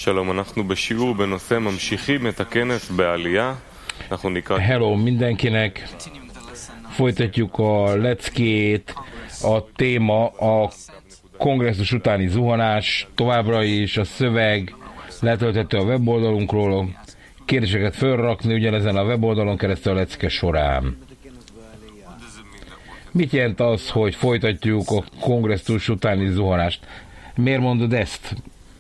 שלום, אנחנו בשיעור בנושא ממשיכים את הכנס בעלייה. אנחנו נקרא... Hello mindenkinek! Folytatjuk a leckét, a téma a kongresszus utáni zuhanás, továbbra is a szöveg letölthető a weboldalunkról, kérdéseket felrakni ugyanezen a weboldalon keresztül a lecke során. Mit jelent az, hogy folytatjuk a kongresszus utáni zuhanást? Miért mondod ezt?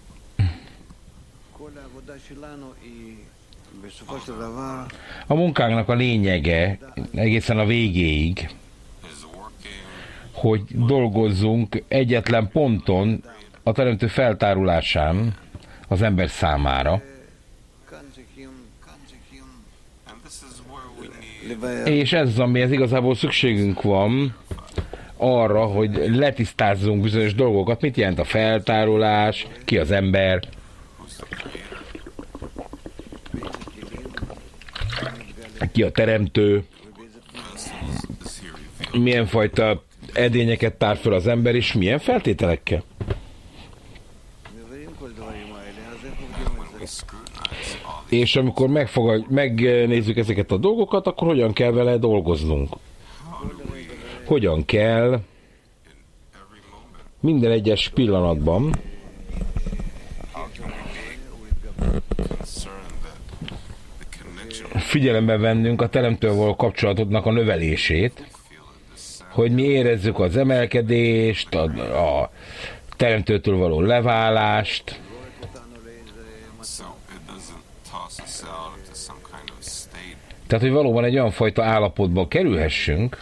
A munkánknak a lényege egészen a végéig, hogy dolgozzunk egyetlen ponton a teremtő feltárulásán az ember számára. És ez az, amihez igazából szükségünk van arra, hogy letisztázzunk bizonyos dolgokat. Mit jelent a feltárulás, ki az ember, ki a teremtő, milyen fajta edényeket tár fel az ember, és milyen feltételekkel. És amikor megnézzük ezeket a dolgokat, akkor hogyan kell vele dolgoznunk? Hogyan kell minden egyes pillanatban figyelembe vennünk a teremtővel való kapcsolatodnak a növelését, hogy mi érezzük az emelkedést, a teremtőtől való leválást, tehát, hogy valóban egy olyan fajta állapotba kerülhessünk,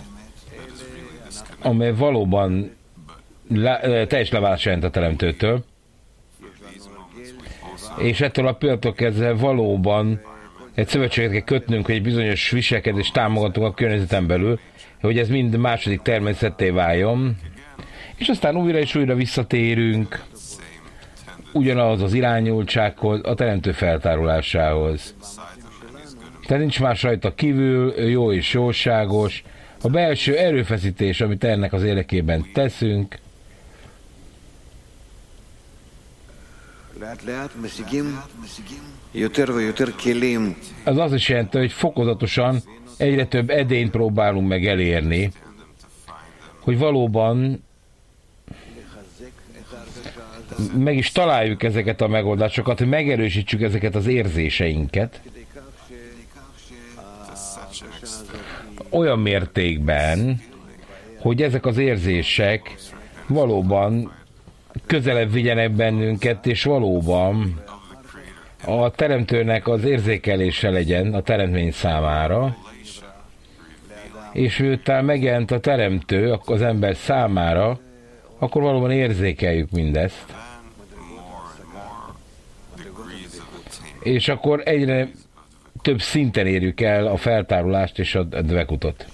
amely valóban teljes leválás jelent a teremtőtől, és ettől a pillanattól kezdve valóban egy szövetséget kell kötnünk, hogy egy bizonyos viselkedést támogatunk a környezeten belül, hogy ez mind második természetté váljon, és aztán újra és újra visszatérünk ugyanaz az irányultsághoz, a teremtő feltárulásához. Tehát nincs más rajta kívül, jó és jóságos. A belső erőfeszítés, amit ennek az érdekében teszünk, az azt is jelenti, hogy fokozatosan egyre több edényt próbálunk meg elérni, hogy valóban meg is találjuk ezeket a megoldásokat, hogy megerősítsük ezeket az érzéseinket olyan mértékben, hogy ezek az érzések valóban közelebb vigyenek bennünket, és valóban a teremtőnek az érzékelése legyen a teremtmény számára, és miután megjelent a teremtő az ember számára, akkor valóban érzékeljük mindezt. És akkor egyre több szinten érjük el a feltárulást és a dvekutot.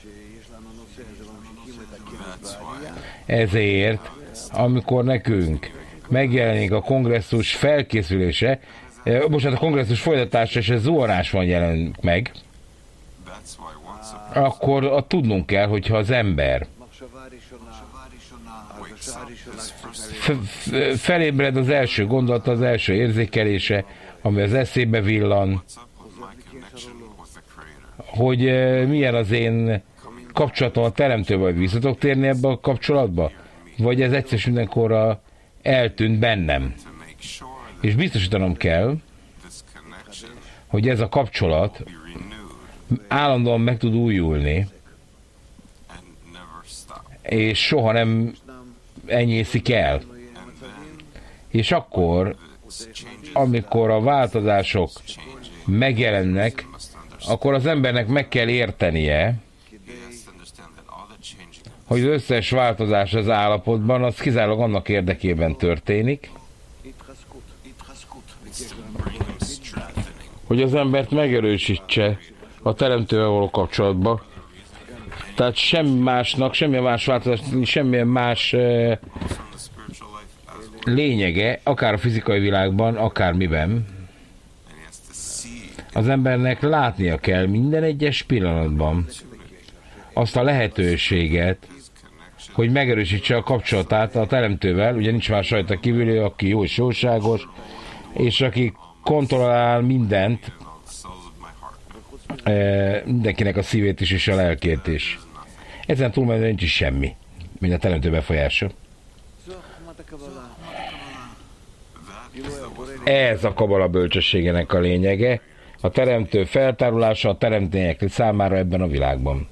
Ezért, amikor nekünk megjelenik a kongresszus felkészülése, a kongresszus folytatása és a zuhanás van jelenik meg, akkor tudnunk kell, hogyha az ember felébred, az első gondolata, az első érzékelése, ami az eszébe villan, hogy milyen az én kapcsolatom a teremtővel, vagy vissza tudok térni ebbe a kapcsolatba, vagy ez egyszer mindenkorra eltűnt bennem. És biztosítanom kell, hogy ez a kapcsolat állandóan meg tud újulni, és soha nem enyészik el. És akkor, amikor a változások megjelennek, akkor az embernek meg kell értenie, hogy az összes változás az állapotban, az kizárólag annak érdekében történik, hogy az embert megerősítse a teremtővel való kapcsolatba. Tehát semmi másnak, semmilyen más változás, semmilyen más lényege, akár a fizikai világban, akár miben, az embernek látnia kell minden egyes pillanatban azt a lehetőséget, hogy megerősítse a kapcsolatát a teremtővel, ugye nincs más rajta kívül, aki jó és jóságos, és aki kontrollál mindent, mindenkinek a szívét is és a lelkét is. Ezen túlmenően nincs is semmi, mint a teremtő befolyása. Ez a kabala bölcsességének a lényege, a teremtő feltárulása a teremtények számára ebben a világban.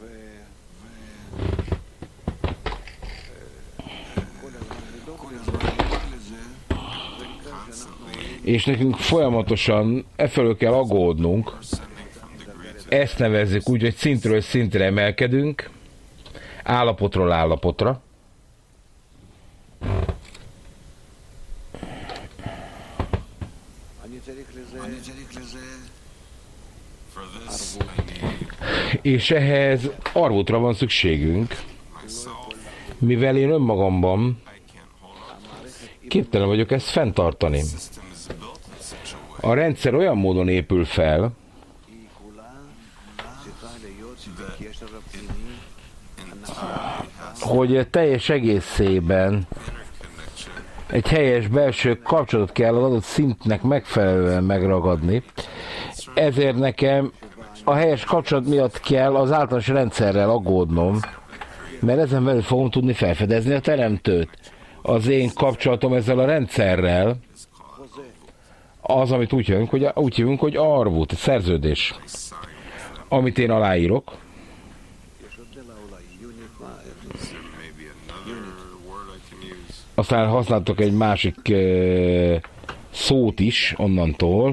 És nekünk folyamatosan efelől kell aggódnunk, ezt nevezzük úgy, hogy szintről szintre emelkedünk, állapotról állapotra. És ehhez arvutra van szükségünk, mivel én önmagamban képtelen vagyok ezt fenntartani. A rendszer olyan módon épül fel, hogy teljes egészében egy helyes belső kapcsolatot kell az adott szintnek megfelelően megragadni. Ezért nekem a helyes kapcsolat miatt kell az általános rendszerrel aggódnom, mert ezen belül fogom tudni felfedezni a teremtőt. Az én kapcsolatom ezzel a rendszerrel az, amit úgy hívunk, hogy arvut, szerződés, amit én aláírok. Aztán használtok egy másik szót is onnantól.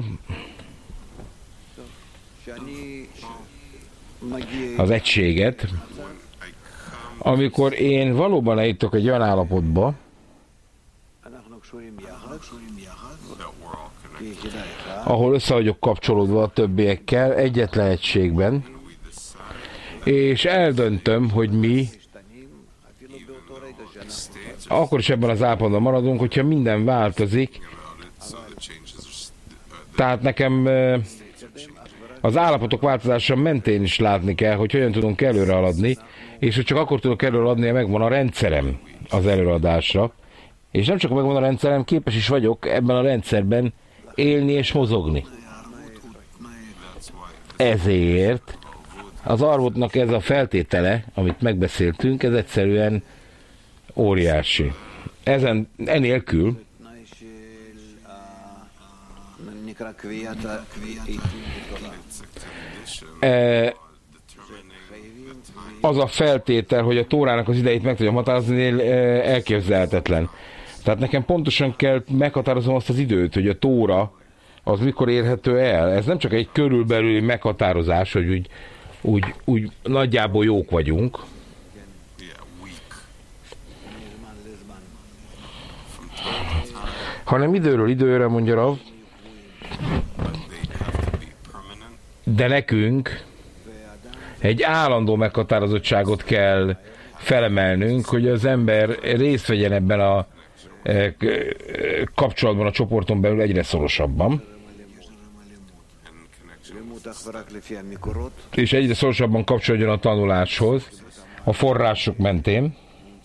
Az egységet. Amikor én valóban eljutok egy olyan állapotba, ahol össze vagyok kapcsolódva a többiekkel, egyetlen egységben, és eldöntöm, hogy mi akkor is ebben az állapotban maradunk, hogyha minden változik. Tehát nekem az állapotok változása mentén is látni kell, hogy hogyan tudunk előre haladni, és hogy csak akkor tudok előre haladni, ha megvan a rendszerem az előadásra. És nem csak megvan a rendszerem, képes is vagyok ebben a rendszerben élni és mozogni. Ezért az arvotnak ez a feltétele, amit megbeszéltünk, ez egyszerűen óriási. Enélkül az a feltétel, hogy a Tórának az idejét meg tudjam határozni, elképzelhetetlen. Tehát nekem pontosan kell meghatározom azt az időt, hogy a Tóra az mikor érhető el. Ez nem csak egy körülbelüli meghatározás, hogy úgy nagyjából jók vagyunk, hanem időről időre, mondja Rav, de nekünk egy állandó meghatározottságot kell felemelnünk, hogy az ember részt vegyen ebben a kapcsolatban a csoporton belül egyre szorosabban. És egyre szorosabban kapcsolódjon a tanuláshoz, a források mentén.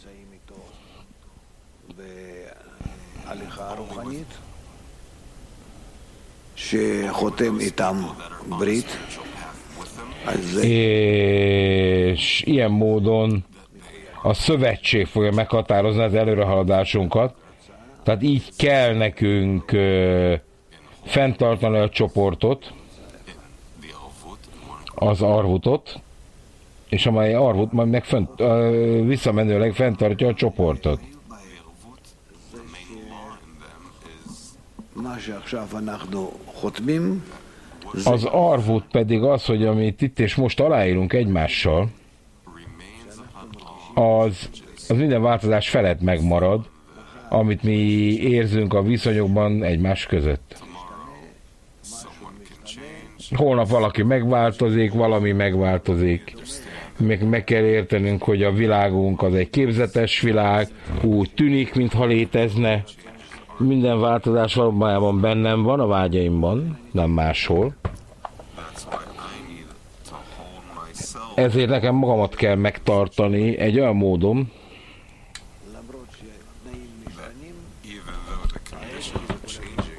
És ilyen módon a szövetség fogja meghatározni az előrehaladásunkat. Tehát így kell nekünk fenntartani a csoportot, az arvutot, és amely arvut majd meg visszamenőleg fenntartja a csoportot. Az arvut pedig az, hogy amit itt és most aláírunk egymással, az minden változás felett megmarad, amit mi érzünk a viszonyokban egymás között. Holnap valaki megváltozik, valami megváltozik. Meg kell értenünk, hogy a világunk az egy képzetes világ, úgy tűnik, mintha létezne. Minden változás valójában bennem van, a vágyaimban, nem máshol. Ezért nekem magamat kell megtartani egy olyan módon,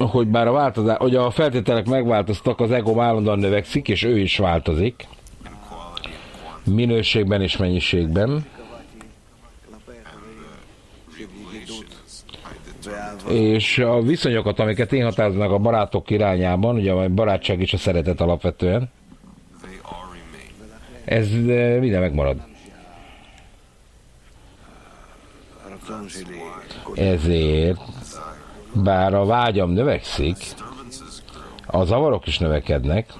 hogy bár hogy a feltételek megváltoztak, az egóm állandóan növekszik, és ő is változik. Minőségben és mennyiségben. És a viszonyokat, amiket én határozom meg a barátok irányában, ugye a barátság és a szeretet alapvetően, ez minden megmarad. Ezért, bár a vágyam növekszik, a zavarok is növekednek,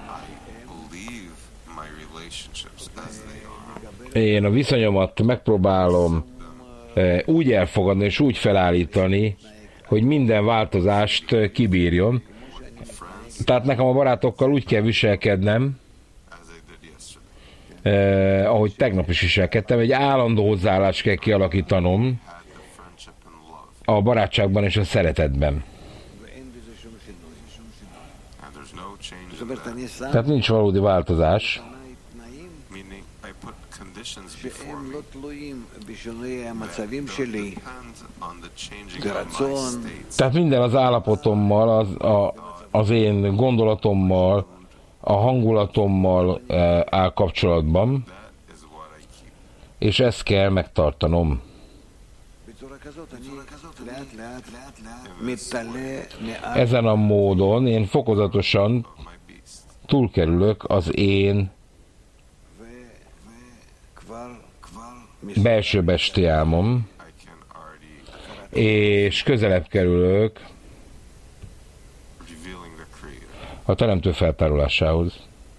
én a viszonyomat megpróbálom úgy elfogadni és úgy felállítani, hogy minden változást kibírjon. Tehát nekem a barátokkal úgy kell viselkednem, ahogy tegnap is viselkedtem, egy állandó hozzáállást kell kialakítanom a barátságban és a szeretetben. Tehát nincs valódi változás. Tehát minden az állapotommal, az én gondolatommal, a hangulatommal áll kapcsolatban, és ezt kell megtartanom. Ezen a módon én fokozatosan túlkerülök az én belső bestiámon, és közelebb kerülök a teremtő feltárulásához.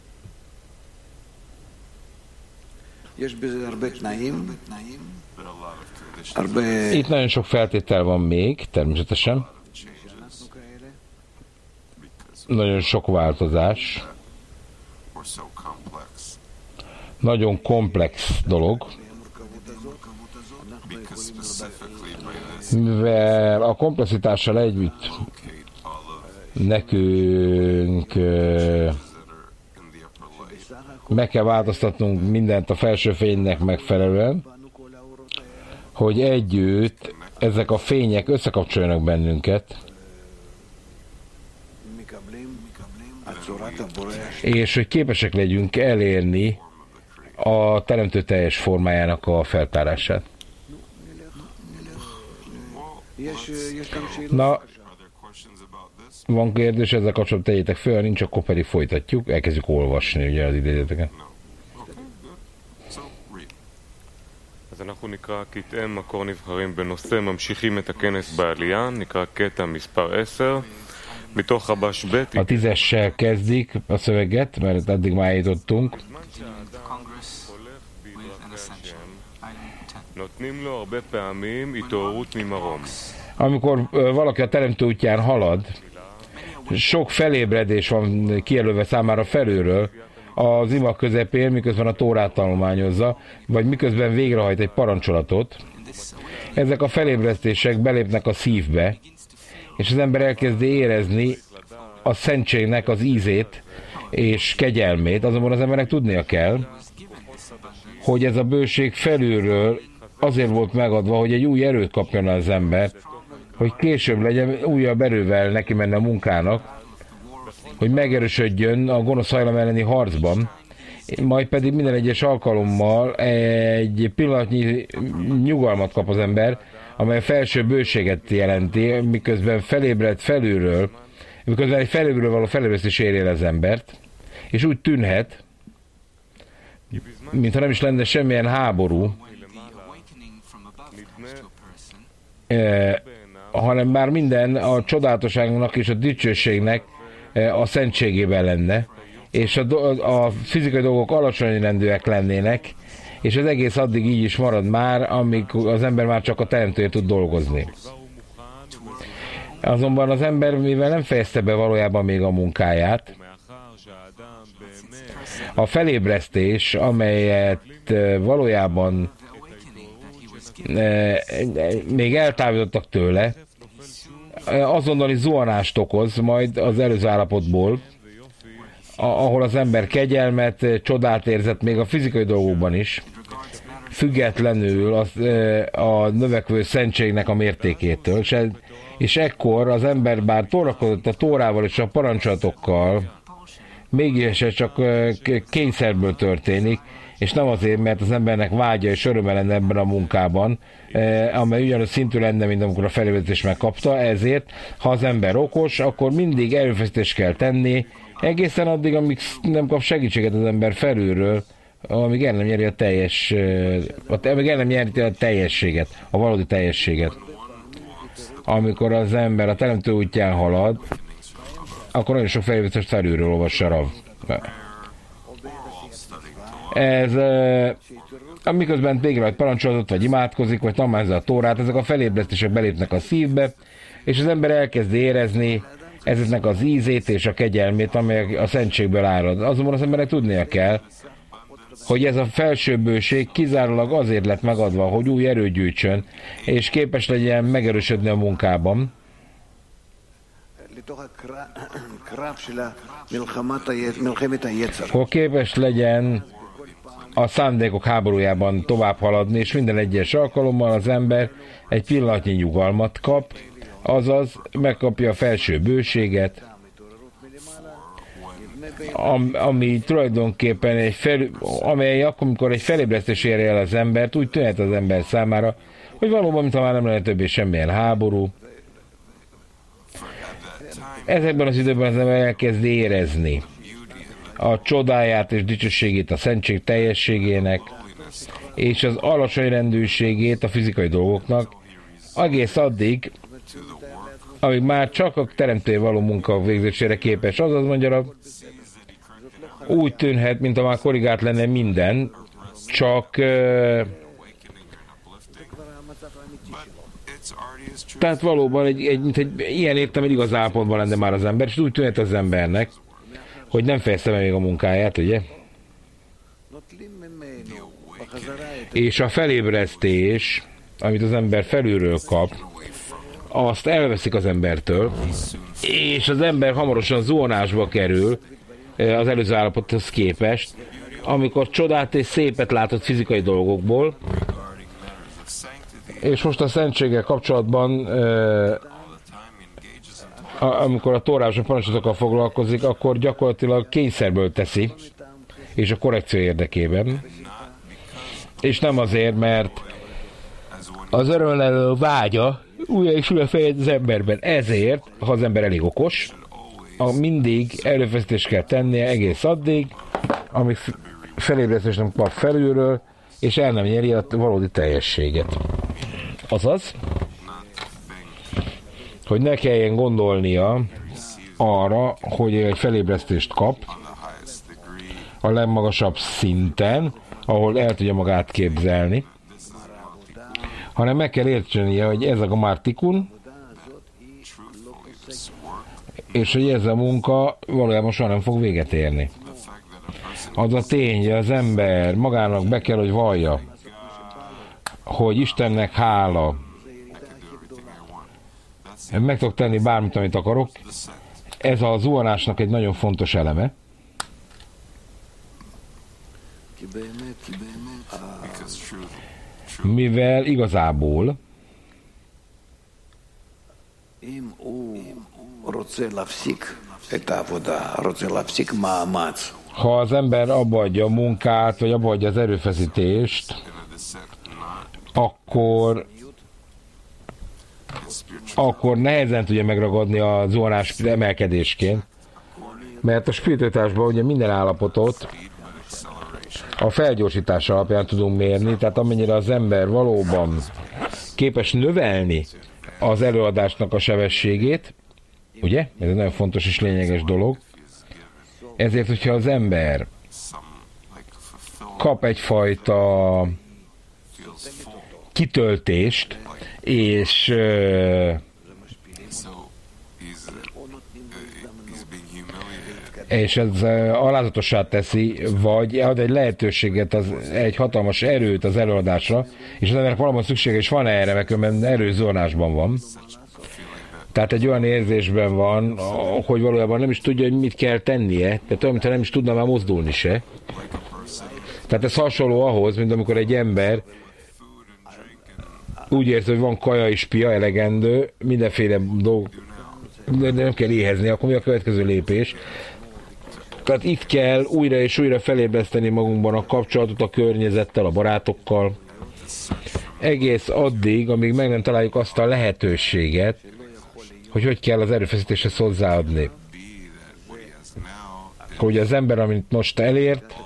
Itt nagyon sok feltétel van még, természetesen. Nagyon sok változás. Nagyon komplex dolog. Mivel a komplexitással együtt nekünk meg kell változtatnunk mindent a felső fénynek megfelelően, hogy együtt ezek a fények összekapcsoljanak bennünket, és hogy képesek legyünk elérni a teremtő teljes formájának a feltárását. Na, van kérdés ezzel kapcsolatban, tegyétek föl, nincs, akkor pedig folytatjuk, elkezdjük olvasni ugye az idézeteket. אז אנחנו נקרא קטעי מקור נבחרים בנושא ממשיכים את הכנס בעלייה, נקרא קטע מספר 10 מתוך רבש ב'. A 10-essel kezdik a szöveget, mert addig már jutottunk. נותנים לו הרבה פעמים התעוררות ממרום. Amikor valaki a teremtő útján halad, sok felébredés van kijelölve számára felülről, az ima közepén, miközben a Tórát tanulmányozza, vagy miközben végrehajt egy parancsolatot. Ezek a felébresztések belépnek a szívbe, és az ember elkezdi érezni a szentségnek az ízét és kegyelmét, azonban az embernek tudnia kell, hogy ez a bőség felülről azért volt megadva, hogy egy új erőt kapjon az ember, hogy később legyen újabb erővel neki menne a munkának, hogy megerősödjön a gonosz hajlam elleni harcban, majd pedig minden egyes alkalommal egy pillanatnyi nyugalmat kap az ember, amely a felső bőséget jelenti, miközben felébred felülről, miközben egy felülről való felébresztés éri el az embert, és úgy tűnhet, mintha nem is lenne semmilyen háború, hanem már minden a csodálatosságnak és a dicsőségnek a szentségében lenne, és a fizikai dolgok alacsony rendűek lennének, és az egész addig így is marad már, amíg az ember már csak a teremtőért tud dolgozni. Azonban az ember, mivel nem fejezte be valójában még a munkáját, a felébresztés, amelyet valójában még eltávolítottak tőle, azonnali zuhanást okoz majd az előző állapotból, ahol az ember kegyelmet, csodát érzett még a fizikai dolgokban is, függetlenül a növekvő szentségnek a mértékétől, és ekkor az ember bár tórakozott a tórával és a parancsolatokkal, mégis ez csak kényszerből történik, és nem azért, mert az embernek vágya és öröme lenne ebben a munkában, amely ugyanaz szintű lenne, mint amikor a felébredést megkapta, ezért, ha az ember okos, akkor mindig erőfeszítést kell tenni, egészen addig, amíg nem kap segítséget az ember felülről, amíg el nem nyeri a teljességet, a valódi teljességet. Amikor az ember a teremtő útján halad, akkor nagyon sok felébredést felülről olvassa Rav. Ez, miközben végrehajt parancsolatot, vagy imádkozik, vagy tanulmányozza a Tórát, ezek a felébresztések belépnek a szívbe, és az ember elkezd érezni ezeknek az ízét és a kegyelmét, amely a szentségből árad. Azonban az embernek tudnia kell, hogy ez a felsőbbőség kizárólag azért lett megadva, hogy új erőt gyűjtsön, és képes legyen megerősödni a munkában. Hogy képes legyen a szándékok háborújában tovább haladni, és minden egyes alkalommal az ember egy pillanatnyi nyugalmat kap, azaz megkapja a felső bőséget, ami tulajdonképpen amely akkor, amikor egy felébresztés érje el az embert, úgy tűnhet az ember számára, hogy valóban, mintha már nem lenne többé semmilyen háború. Ezekben az időben az ember elkezd érezni a csodáját és dicsőségét a szentség teljességének, és az alacsony rendűségét a fizikai dolgoknak, egész addig, amíg már csak a teremtője való munka végzésére képes. Azaz mondja, úgy tűnhet, mintha már korrigált lenne minden, csak tehát valóban mint egy ilyen értem, egy igaz állapotban lenne már az ember, és úgy tűnhet az embernek, hogy nem fejezte meg még a munkáját, ugye? És a felébresztés, amit az ember felülről kap, azt elveszik az embertől, és az ember hamarosan zuhanásba kerül az előző állapothoz képest, amikor csodát és szépet látott fizikai dolgokból, és most a szentséggel kapcsolatban, amikor a tórás parancsolatokkal foglalkozik, akkor gyakorlatilag kényszerből teszi, és a korrekció érdekében, és nem azért, mert az örömlelő vágya újra és újra fejlődik az emberben. Ezért, ha az ember elég okos, mindig erőfeszítést kell tennie egész addig, amíg felébresztés nem kap felülről, és el nem nyeri a valódi teljességet. Azaz, hogy ne kelljen gondolnia arra, hogy egy felébresztést kap a legmagasabb szinten, ahol el tudja magát képzelni, hanem meg kell értenie, hogy ez a gamártikun, és hogy ez a munka valójában soha nem fog véget érni. Az a tény, hogy az ember magának be kell, hogy vallja, hogy Istennek hála, meg tudok tenni bármit, amit akarok, ez a zuhanásnak egy nagyon fontos eleme. Mivel igazából ha az ember abba adja a munkát, vagy abba adja az erőfeszítést, akkor nehezen tudja megragadni a zuhanás emelkedésként, mert a spiritualitásban ugye minden állapotot a felgyorsítás alapján tudunk mérni, tehát amennyire az ember valóban képes növelni az előadásnak a sebességét, ugye? Ez egy nagyon fontos és lényeges dolog. Ezért, hogyha az ember kap egyfajta kitöltést, és ez alázatossá teszi, vagy ad egy lehetőséget, egy hatalmas erőt az előadásra, és az embernek valami szüksége is van erre, mert erőzónásban van. Tehát egy olyan érzésben van, hogy valójában nem is tudja, hogy mit kell tennie, tehát olyan, mintha nem is tudna már mozdulni se. Tehát ez hasonló ahhoz, mint amikor egy ember úgy érzi, hogy van kaja és pia, elegendő, mindenféle dolg, de nem kell éhezni, akkor mi a következő lépés? Tehát itt kell újra és újra felébreszteni magunkban a kapcsolatot a környezettel, a barátokkal, egész addig, amíg meg nem találjuk azt a lehetőséget, hogy kell az erőfeszítéshez hozzáadni. Hogy az ember, amit most elért,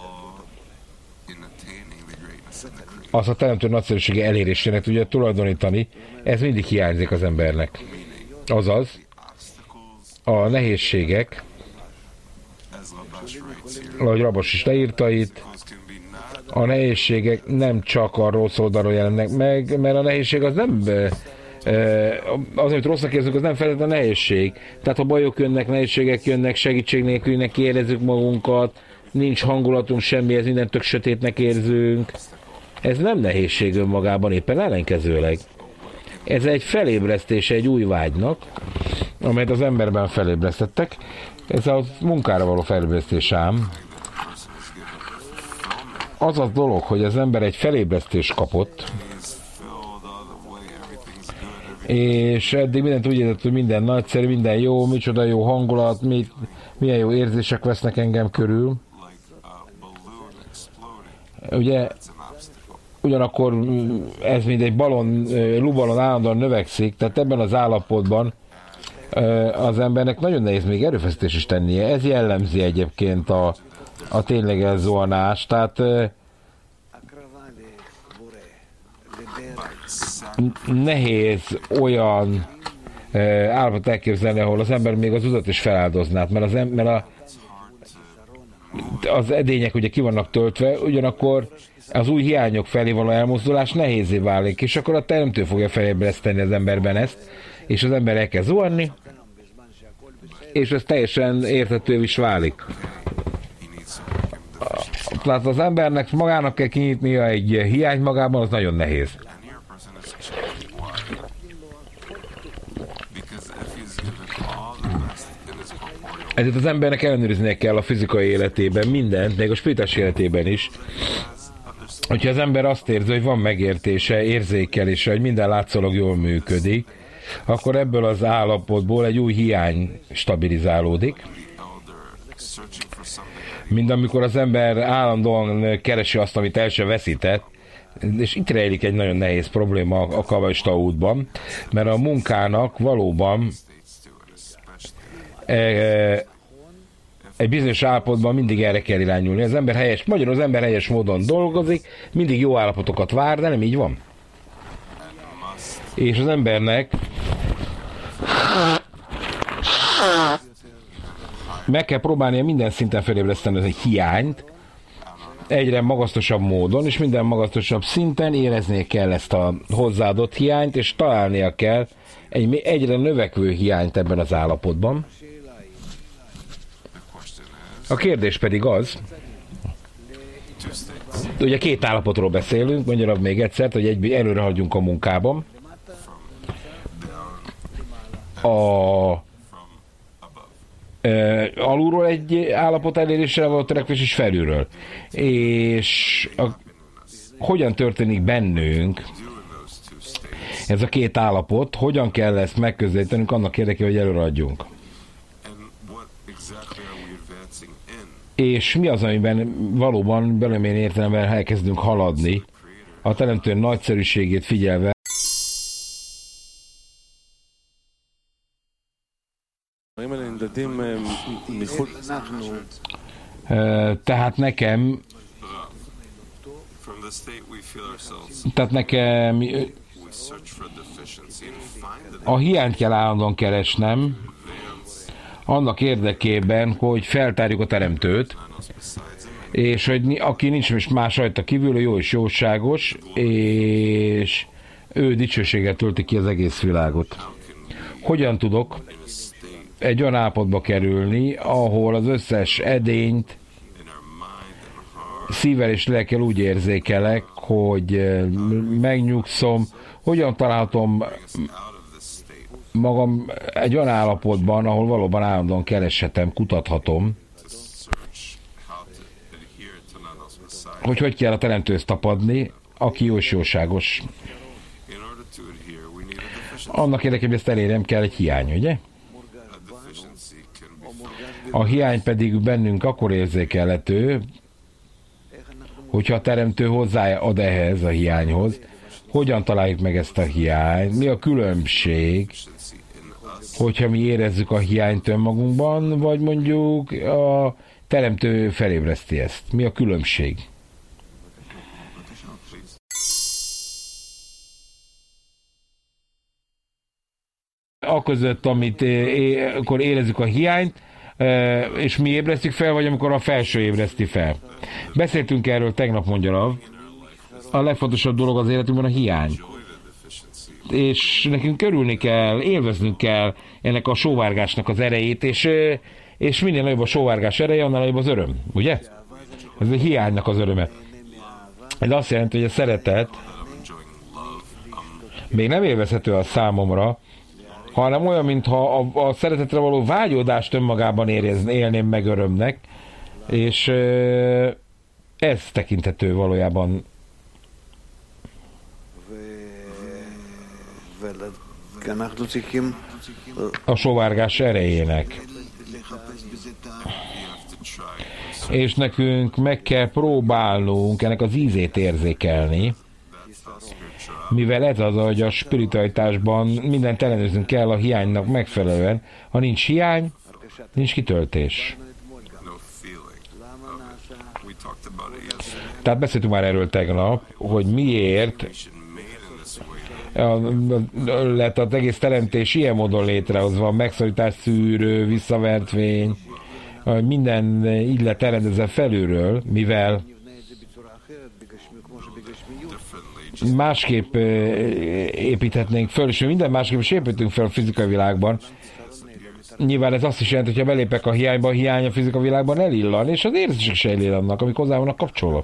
az a teremtő nagyszerűsége elérésének tudja tulajdonítani, ez mindig hiányzik az embernek. Azaz, a nehézségek, ahogy Rabos is leírta itt, a nehézségek nem csak a rossz oldalról jelennek meg, mert a nehézség az nem az, amit rosszak érzünk, az nem feltétlenül a nehézség. Tehát ha bajok jönnek, nehézségek jönnek, segítség nélkülinek érezzük magunkat, nincs hangulatunk semmihez, mindent tök sötétnek érzünk. Ez nem nehézség önmagában, éppen ellenkezőleg. Ez egy felébresztése egy új vágynak, amelyet az emberben felébresztettek. Ez a munkára való felébresztés ám. Az a dolog, hogy az ember egy felébresztést kapott, és eddig mindent úgy érzett, hogy minden nagyszerű, minden jó, micsoda jó hangulat, milyen jó érzések vesznek engem körül. Ugye, ugyanakkor ez mint egy lubalon állandóan növekszik, tehát ebben az állapotban az embernek nagyon nehéz még erőfeszítés is tennie. Ez jellemzi egyébként a tényleges zuhanást, tehát nehéz olyan állapot elképzelni, ahol az ember még az utat is feláldozná, mert az edények ugye ki vannak töltve, ugyanakkor az új hiányok felé való elmozdulás nehézé válik, és akkor a teremtő fogja felébreszteni az emberben ezt, és az ember elkezd zuhanni, és ez teljesen érthető is válik. Tehát az embernek magának kell kinyitnia egy hiányt magában, az nagyon nehéz. Ezért az embernek ellenőriznie kell a fizikai életében mindent, még a spirituális életében is. Hogyha az ember azt érzi, hogy van megértése, érzékelése, hogy minden látszólag jól működik, akkor ebből az állapotból egy új hiány stabilizálódik. Mint amikor az ember állandóan keresi azt, amit el sem veszített, és itt rejlik egy nagyon nehéz probléma a kabalista útban, mert a munkának valóban egy bizonyos állapotban mindig erre kell irányulni. Az ember helyes módon dolgozik, mindig jó állapotokat vár, de nem így van. És az embernek meg kell próbálnia minden szinten felébreszteni egy hiányt, egyre magasztosabb módon, és minden magasztosabb szinten éreznie kell ezt a hozzáadott hiányt, és találnia kell egy egyre növekvő hiányt ebben az állapotban. A kérdés pedig az, ugye két állapotról beszélünk, mondjam még egyszer, hogy előre hagyjunk a munkában. Alulról egy állapot elérésre való törekvés, és felülről. És hogyan történik bennünk ez a két állapot, hogyan kell ezt megközelítenünk annak érdekében, hogy előre adjunk. És mi az, amiben valóban belemén értelemben elkezdünk haladni, a teremtő nagyszerűségét figyelve. Tehát nekem a hiányt kell állandóan keresnem, annak érdekében, hogy feltárjuk a teremtőt, és hogy aki nincs más rajta kívül, jó és jóságos, és ő dicsőséggel tölti ki az egész világot. Hogyan tudok egy olyan állapotba kerülni, ahol az összes edényt szívvel és lélekkel úgy érzékelek, hogy megnyugszom, hogyan találhatom magam egy olyan állapotban, ahol valóban állandóan kereshetem, kutathatom, hogy kell a teremtőhöz tapadni, aki jó és jóságos. Annak érdekében, hogy ezt elérjem, kell egy hiány, ugye? A hiány pedig bennünk akkor érzékelhető, hogyha a teremtő hozzáad ehhez a hiányhoz. Hogyan találjuk meg ezt a hiányt? Mi a különbség, hogyha mi érezzük a hiányt önmagunkban, vagy mondjuk a teremtő felébreszti ezt? Mi a különbség? Aközött, amit akkor érezzük a hiányt, és mi ébresztjük fel, vagy amikor a felső ébreszti fel. Beszéltünk erről tegnap, mondja Rav. A legfontosabb dolog az életünkben a hiány. És nekünk körülni kell, élveznünk kell ennek a sóvárgásnak az erejét, és minél nagyobb a sóvárgás ereje, annál nagyobb az öröm, ugye? Ez a hiánynak az öröme. Ez azt jelenti, hogy a szeretet még nem élvezhető a számomra, hanem olyan, mintha a szeretetre való vágyódást önmagában élném meg örömnek, és ez tekinthető valójában a sóvárgás erejének. És nekünk meg kell próbálnunk ennek az ízét érzékelni, mivel ez az, hogy a spiritualitásban mindent ellenőrzünk kell a hiánynak megfelelően. Ha nincs hiány, nincs kitöltés. Tehát beszéltünk már erről tegnap, hogy miért lett az egész teremtés ilyen módon létrehozva, megszorítás, szűrő, visszavert fény, minden így lett elrendezve felülről, mivel másképp építhetnénk föl, és minden másképp is építünk fel a fizikai világban. Nyilván ez azt is jelenti, hogy ha belépek a hiányba, a hiány a fizikai világban elillan, és az érzések se elillannak, amik hozzá vannak kapcsolva.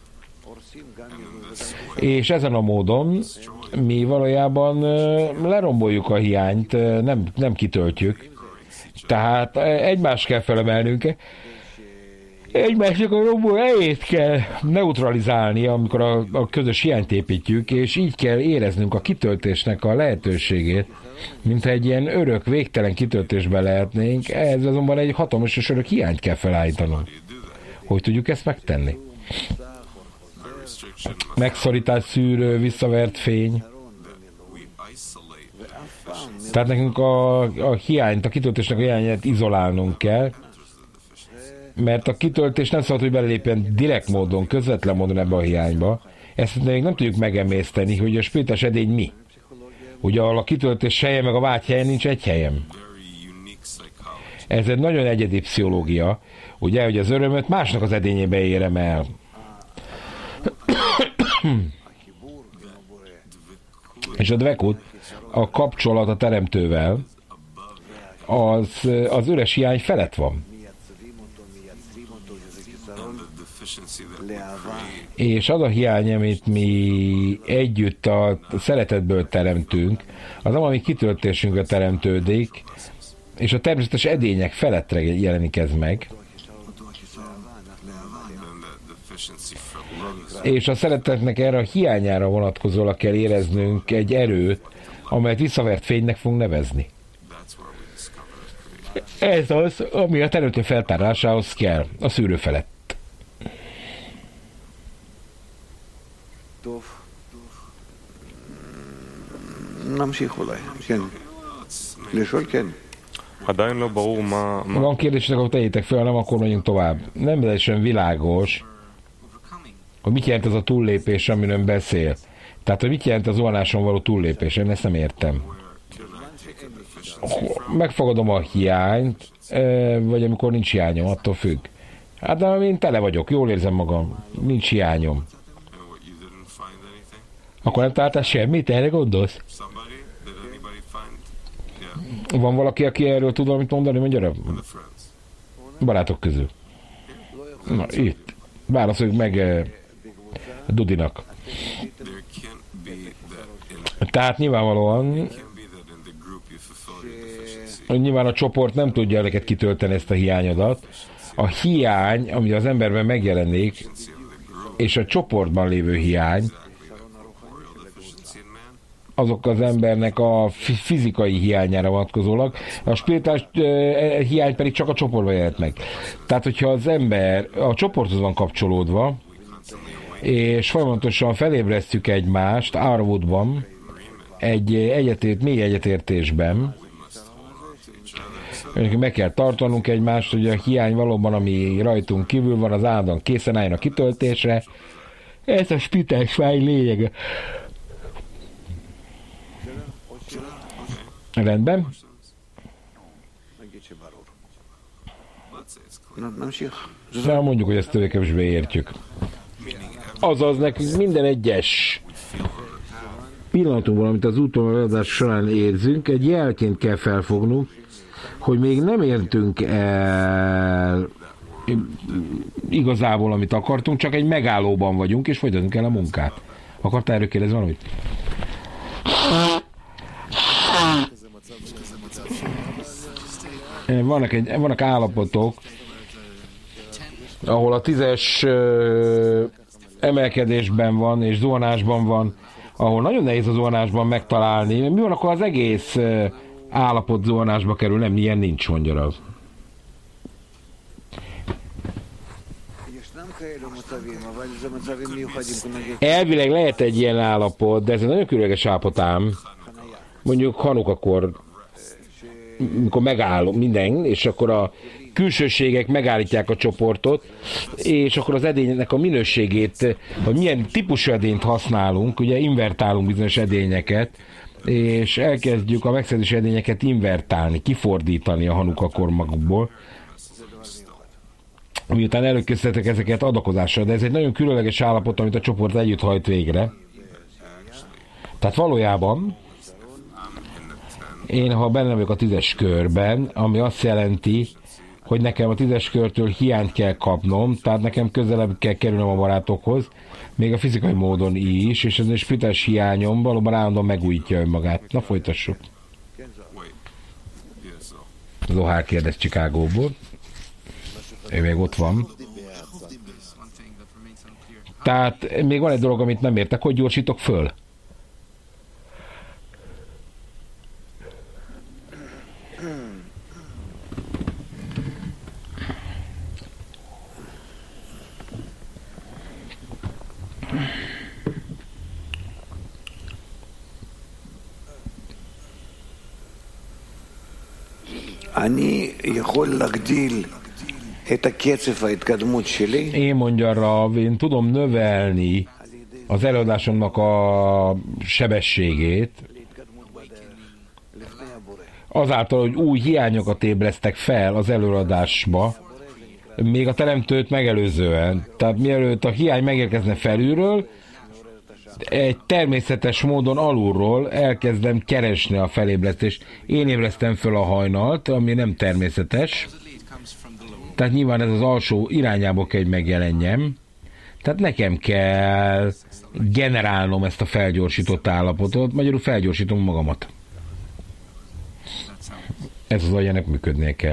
És ezen a módon mi valójában leromboljuk a hiányt, nem kitöltjük. Tehát egymást kell felemelnünk, egymásnak a rombol erejét kell neutralizálni, amikor a közös hiányt építjük, és így kell éreznünk a kitöltésnek a lehetőségét, mintha egy ilyen örök, végtelen kitöltésben lehetnénk, ehhez azonban egy hatalmas és örök hiányt kell felállítanunk. Hogy tudjuk ezt megtenni? Megszorítás, szűrő, visszavert fény. Tehát nekünk a hiányt, a kitöltésnek a hiányát izolálnunk kell, mert a kitöltés nem szabad, hogy belépjen direkt módon, közvetlen módon ebbe a hiányba. Ezt még nem tudjuk megemészteni, hogy a spirituális edény mi. Ugye a kitöltés helye meg a vágy helyen nincs egy helyem. Ez egy nagyon egyedi pszichológia, ugye, hogy az örömöt másnak az edényébe érem el. És a dvekut, a kapcsolat a teremtővel, az üres hiány felett van. És az a hiány, amit mi együtt a szeretetből teremtünk, az ami kitöltésünkre teremtődik, és a természetes edények felettre jelenik ez meg. És a szeretetnek erre a hiányára vonatkozólag kell éreznünk egy erőt, amelyet visszavert fénynek fogunk nevezni. Ez az, ami a teremtő feltárásához kell, a szűrő felett. נמשיך אולי, כן. לשאול כן. עדיין לא ברור מה... Van kérdésnek, ahol tegyétek fel, nem akkor menjünk tovább. Nem teljesen világos, hogy mit jelent ez a túllépés, amiről ön beszél. Tehát, hogy mit jelent az zuhanáson való túllépés, én ezt nem értem. Megfogadom a hiányt, vagy amikor nincs hiányom, attól függ. Hát de én tele vagyok, jól érzem magam, nincs hiányom. Akkor nem találtál semmit? Erre gondolsz? Van valaki, aki erről tud valamit mondani? Mondja rá? Barátok közül. Na, itt. Válaszoljuk meg Dudinak. Tehát nyilvánvalóan nyilván a csoport nem tudja ezeket kitölteni, ezt a hiányodat. A hiány, ami az emberben megjelenik, és a csoportban lévő hiány, azok az embernek a fizikai hiányára vonatkozólag, a spirituális hiány pedig csak a csoportban jelent meg. Tehát, hogyha az ember a csoporthoz van kapcsolódva, és folyamatosan felébresztjük egymást Arwoodban, egy mély egyetértésben, meg kell tartanunk egymást, hogy a hiány valóban, ami rajtunk kívül van, az állandóan készen álljon a kitöltésre. Ez a spirituális vágy lényege. Rendben. Szóval mondjuk, hogy ezt többé-kevésbé értjük. Azaz nekünk minden egyes pillanatunkban, amit az úton során érzünk, egy jelként kell felfognunk, hogy még nem értünk el igazából, amit akartunk, csak egy megállóban vagyunk, és folytatunk el a munkát. Akartál erről kérdezni valamit? Vannak állapotok, ahol a 10-es emelkedésben van, és zuhanásban van, ahol nagyon nehéz a zuhanásban megtalálni. Mi van, akkor az egész állapot zuhanásba kerül? Nem, ilyen nincs, mondja Rav. Elvileg lehet egy ilyen állapot, de ez egy nagyon különleges állapot ám. Mondjuk Hanukakor, amikor megáll minden, és akkor a külsőségek megállítják a csoportot, és akkor az edénynek a minőségét, hogy milyen típusú edényt használunk, ugye invertálunk bizonyos edényeket, és elkezdjük a megszerzés edényeket invertálni, kifordítani a Hanukakor magukból, miután előkészítettek ezeket adakozásra, de ez egy nagyon különleges állapot, amit a csoport együtt hajt végre. Tehát valójában én, ha benne vagyok a 10-es körben, ami azt jelenti, hogy nekem a 10-es körtől hiányt kell kapnom, tehát nekem közelebb kell kerülnöm a barátokhoz, még a fizikai módon is, és ez a spirituális hiányom valóban állandóan megújítja önmagát. Na, folytassuk. Zohár kérdez Chicagóból. Ő még ott van. Tehát még van egy dolog, amit nem értek, hogy gyorsítok föl. Én mondja Rav, én tudom növelni az előadásomnak a sebességét, azáltal, hogy új hiányokat ébresztek fel az előadásba, még a teremtőt megelőzően. Tehát mielőtt a hiány megérkezne felülről, egy természetes módon alulról elkezdem keresni a felébresztést. Én ébresztem föl a hajnalt, ami nem természetes. Tehát nyilván ez az alsó irányából kell, hogy megjelenjem. Tehát nekem kell generálnom ezt a felgyorsított állapotot, magyarul felgyorsítom magamat. Ez az agyának működnie kell.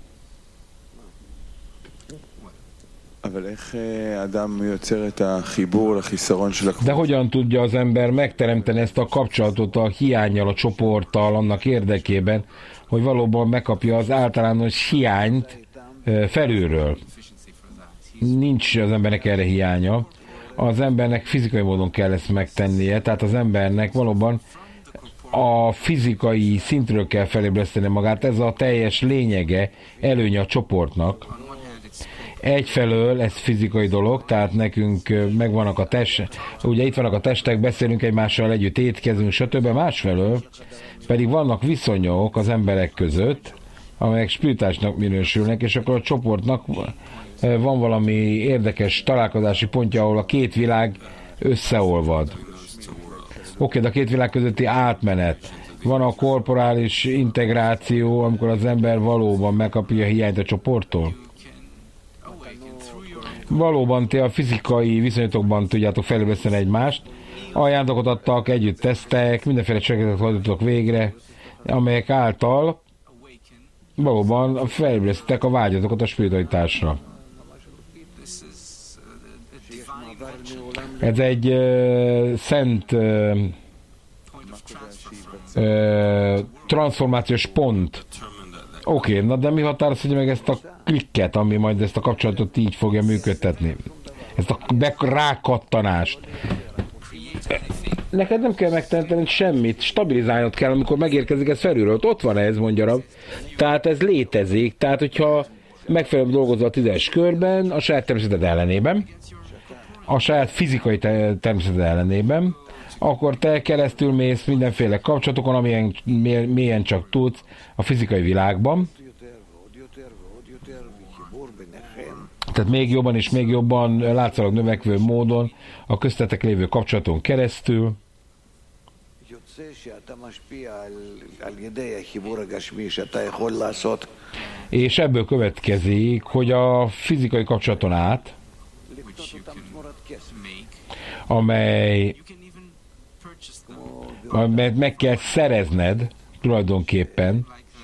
De hogyan tudja az ember megteremteni ezt a kapcsolatot a hiánnyal, a csoporttal annak érdekében, hogy valóban megkapja az általános hiányt felülről? Nincs az embernek erre hiánya. Az embernek fizikai módon kell ezt megtennie, tehát az embernek valóban a fizikai szintről kell felébreszteni magát. Ez a teljes lényege, előnye a csoportnak. Egyfelől ez fizikai dolog, tehát nekünk megvannak a testek, ugye itt vannak a testek, beszélünk egymással együtt, étkezünk, stb. Másfelől pedig vannak viszonyok az emberek között, amelyek spiritásnak minősülnek, és akkor a csoportnak van valami érdekes találkozási pontja, ahol a két világ összeolvad. Oké, de a két világ közötti átmenet. Van a korporális integráció, amikor az ember valóban megkapja a hiányt a csoporttól. Valóban ti a fizikai viszonyatokban tudjátok felébreszteni egymást, ajándékot adtak, együtt tesztek, mindenféle cselekedetet hajtottak végre, amelyek által valóban felébresztettek a vágyatokat a spiritualitásra. Ez egy szent transformációs pont. Oké, na de mi határozhatja meg ezt a klikket, ami majd ezt a kapcsolatot így fogja működtetni? Ezt a rákattanást. Neked nem kell megtenni semmit, stabilizálnod kell, amikor megérkezik ez felülről. Ott van ez, mondja Rav. Tehát ez létezik. Tehát, hogyha megfelelően dolgozol a 10-es körben, a saját természeted ellenében, a saját fizikai természeted ellenében, akkor te keresztül mész mindenféle kapcsolatokon, amilyen mélyen csak tudsz a fizikai világban. Tehát még jobban és még jobban látszólag növekvő módon a köztetek lévő kapcsolaton keresztül. És ebből következik, hogy a fizikai kapcsolaton át, amelyet meg kell szerezned tulajdonképpen,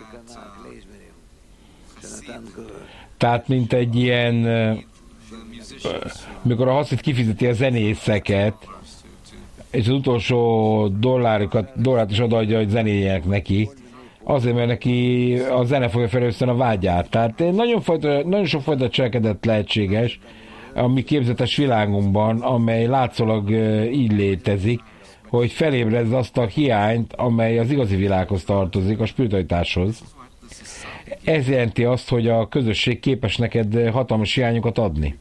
tehát mint egy ilyen, mikor a haszit kifizeti a zenészeket, és az utolsó dollárt is odaadja, hogy zenéjének neki, azért, mert neki a zene fogja felőszteni a vágyát. Tehát nagyon sok fajta cselekedet lehetséges a mi képzetes világunkban, amely látszólag így létezik, hogy felébrezz azt a hiányt, amely az igazi világhoz tartozik, a spiritualitáshoz. Ez jelenti azt, hogy a közösség képes neked hatalmas hiányokat adni.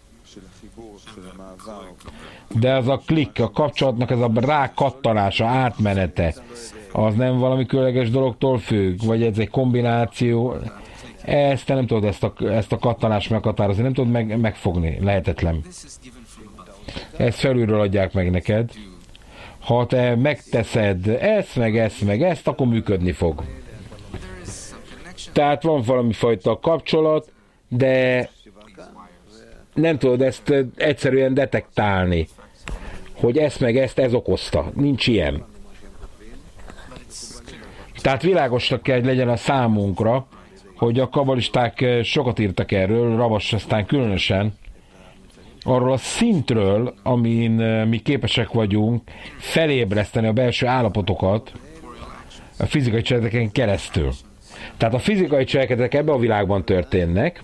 De az a klik, a kapcsolatnak ez a rákattanása, átmenete, az nem valami különleges dologtól függ, vagy ez egy kombináció. Ezt te nem tudod ezt a kattanást meghatározni, nem tudod megfogni, lehetetlen. Ezt felülről adják meg neked. Ha te megteszed ezt, akkor működni fog. Tehát van valami fajta kapcsolat, de nem tudod ezt egyszerűen detektálni, hogy ez okozta. Nincs ilyen. Tehát világosnak kell, hogy legyen a számunkra, hogy a kabalisták sokat írtak erről, Ravas aztán különösen, arról a szintről, amin mi képesek vagyunk felébreszteni a belső állapotokat a fizikai cselekedeteken keresztül. Tehát a fizikai cselekedetek ebben a világban történnek,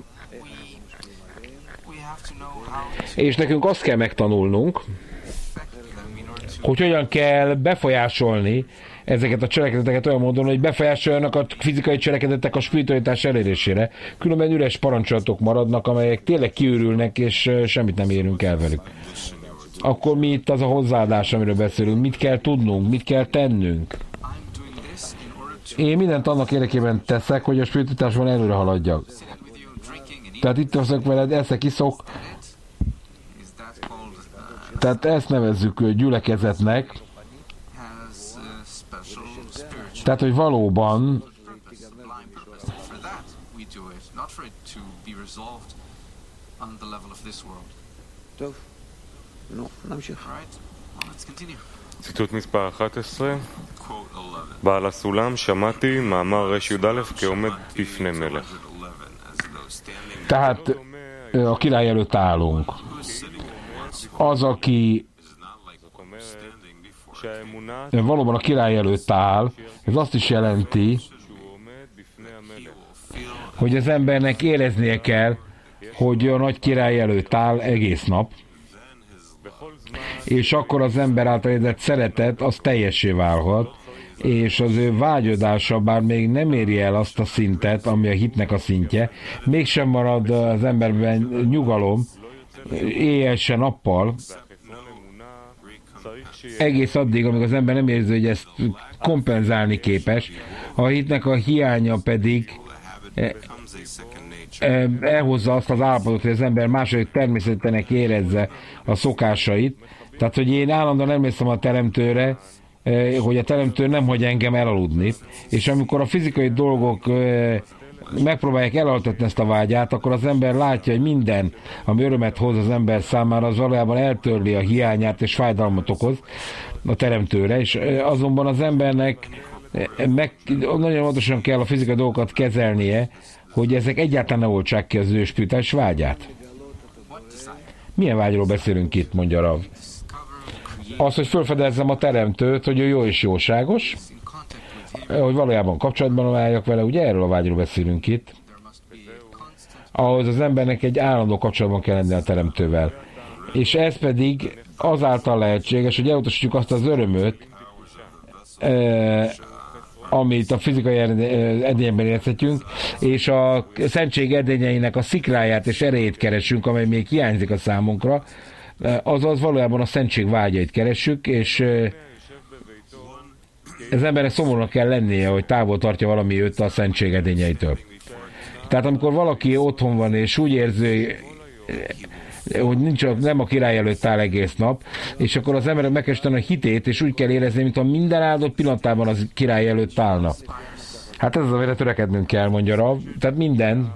és nekünk azt kell megtanulnunk, hogy hogyan kell befolyásolni ezeket a cselekedeteket olyan módon, hogy befolyásoljanak a fizikai cselekedetek a spiritualitás elérésére. Különben üres parancsolatok maradnak, amelyek tényleg kiürülnek, és semmit nem érünk el velük. Akkor mi itt az a hozzáadás, amiről beszélünk? Mit kell tudnunk? Mit kell tennünk? Én mindent annak érdekében teszek, hogy a spiritualitásban előre haladjak. Tehát itt veszek veled, eszek, iszok. Tehát ezt nevezzük gyülekezetnek. Tehát, hogy valóban ציטוט מספר 11 בעל הסולם שמעתי מאמר ר"י כעומד בפני מלך. Tehát a király előtt állunk. Az, aki valóban a király előtt áll, ez azt is jelenti, hogy az embernek éreznie kell, hogy a nagy király előtt áll egész nap, és akkor az ember által érzett szeretet az teljessé válhat, és az ő vágyodása, bár még nem éri el azt a szintet, ami a hitnek a szintje, mégsem marad az emberben nyugalom, éjjel se nappal, egész addig, amíg az ember nem érzi, hogy ezt kompenzálni képes, a hitnek a hiánya pedig elhozza azt az állapotot, hogy az ember második természetének érezze a szokásait. Tehát, hogy én állandóan emlékszem a teremtőre, hogy a teremtő nem hagy engem elaludni, és amikor a fizikai dolgok megpróbálják elaltatni ezt a vágyát, akkor az ember látja, hogy minden, ami örömet hoz az ember számára, az valójában eltörli a hiányát és fájdalmat okoz a teremtőre, és azonban az embernek nagyon pontosan kell a fizikai dolgokat kezelnie, hogy ezek egyáltalán ne oltsák ki az ő spirituális vágyát. Milyen vágyról beszélünk itt, mondja Rav? Az, hogy felfedezzem a teremtőt, hogy ő jó és jóságos, hogy valójában kapcsolatban álljak vele, ugye erről a vágyról beszélünk itt, ahhoz az embernek egy állandó kapcsolatban kell lenni a Teremtővel. És ez pedig azáltal lehetséges, hogy elutasítjuk azt az örömöt, amit a fizikai edényben érezhetünk, és a szentség edényeinek a szikráját és erejét keresünk, amely még hiányzik a számunkra, azaz valójában a szentség vágyait keressük, és az embernek szomorúnak kell lennie, hogy távol tartja valami őt a szentség edényeitől. Tehát amikor valaki otthon van, és úgy érzi, hogy nem a király előtt áll egész nap, és akkor az emberek megkezdeni a hitét, és úgy kell érezni, mintha minden áldott pillanatában az király előtt állna. Hát ez az, amire törekednünk kell, mondja Rav. Tehát minden